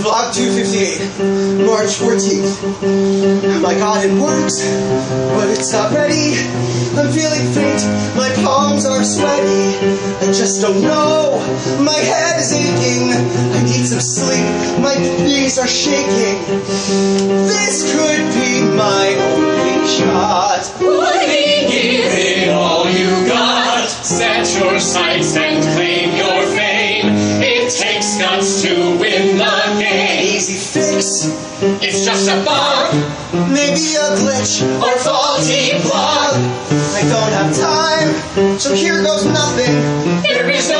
Log 258, March 14th. My God, it works, but it's not ready. I'm feeling faint, my palms are sweaty. I just don't know, my head is aching. I need some sleep, my knees are shaking. This could be my only shot. Would-be, give it all you got. Set your sights and claim your fame. It takes guts to win the game. Easy fix, It's just a bug maybe a glitch or faulty plug. I don't have time, so here goes nothing. There is no